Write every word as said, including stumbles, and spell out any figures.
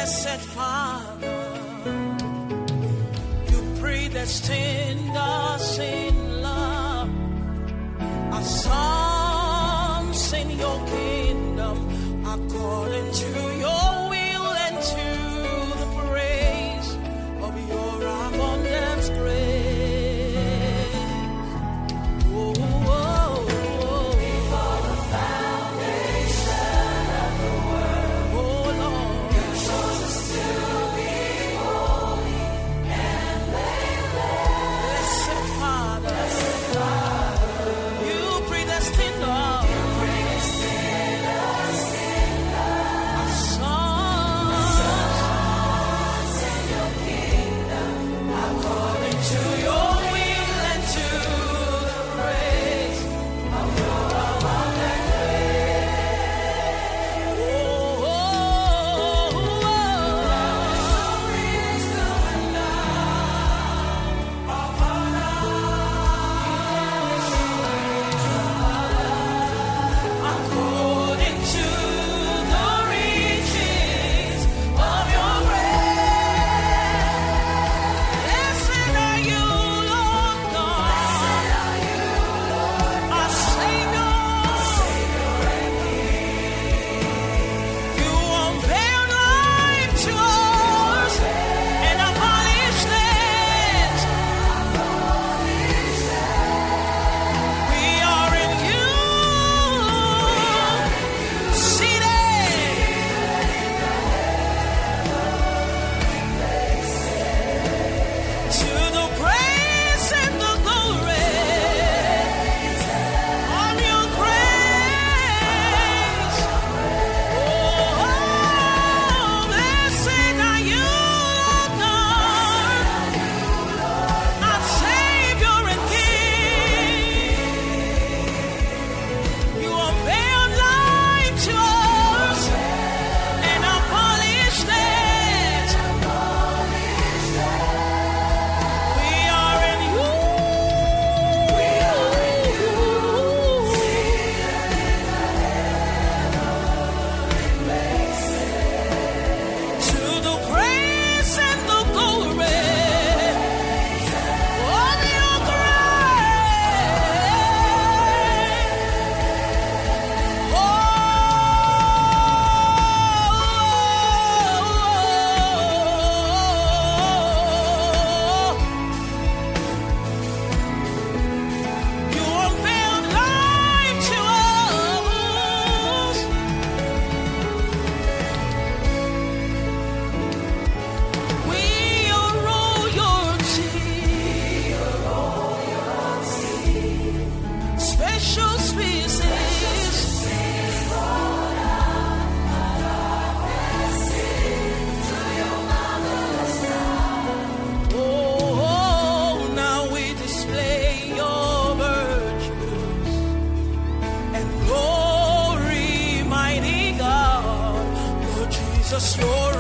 Blessed Father, you predestined us in love, our sons in your kingdom, according to your will and to the praise of your abundant grace. Oh, oh, oh, oh. Before the foundation of the world, oh Lord, you chose us to be holy and blameless. Blessed Father, blessed Father, you predestined us. You predestined us in love. Our sons in your kingdom, according to your will and to the praise of your abundant grace. Oh, oh, oh, oh. Glory is coming down upon us, according to the riches of your grace. Blessed are you, Lord God. Blessed are you, Lord, our Savior. You unveil life to us and abolish death. We are in you, seated to the praise and the glory of your grace. Oh, blessed are you, Lord God, our Savior and King. You unveil life to us and abolish death. We are in you. We are in you. To the praise and the glory of your grace. You unveil life to us. We are royalty, special species. Oh, now we display your virtues and glory, mighty God. Lord Jesus, your